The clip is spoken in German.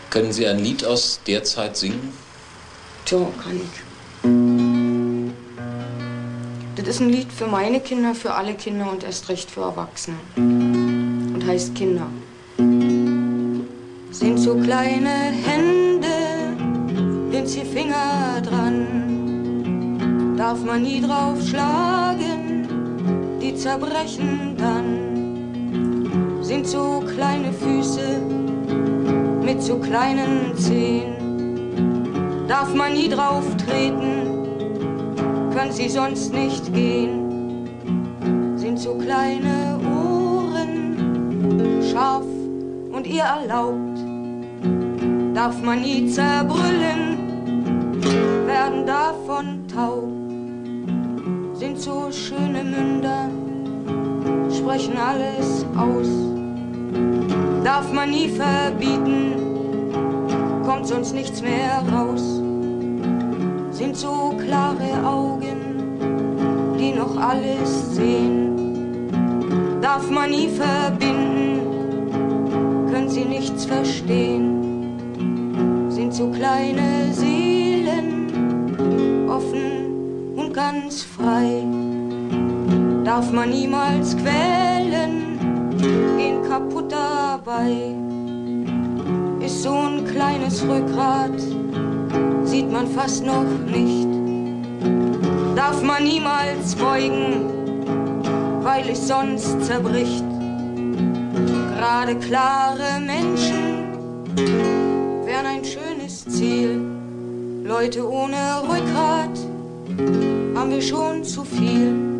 Können Sie ein Lied aus der Zeit singen? Tja, kann ich. Das ist ein Lied für meine Kinder, für alle Kinder und erst recht für Erwachsene. Und heißt Kinder. Sind so kleine Hände, winzige Finger dran. Darf man nie drauf schlagen, die zerbrechen dann. Sind so kleine Füße mit so kleinen Zehen. Darf man nie drauf treten, können sie sonst nicht gehen. Sind so kleine Ohren, scharf und ihr erlaubt. Darf man nie zerbrüllen, werden davon taub. Sind so schöne Münder, sprechen alles aus. Darf man nie verbieten, kommt sonst nichts mehr raus. Sind so klare Augen, die noch alles sehen. Darf man nie verbinden, können sie nichts verstehen. Sind so kleine Seelen, offen und ganz frei. Darf man niemals quälen, gehen kaputt dabei. Ist so ein kleines Rückgrat, sieht man fast noch nicht. Darf man niemals beugen, weil es sonst zerbricht. Gerade klare Menschen wären ein schönes Ziel. Leute ohne Rückgrat haben wir schon zu viel.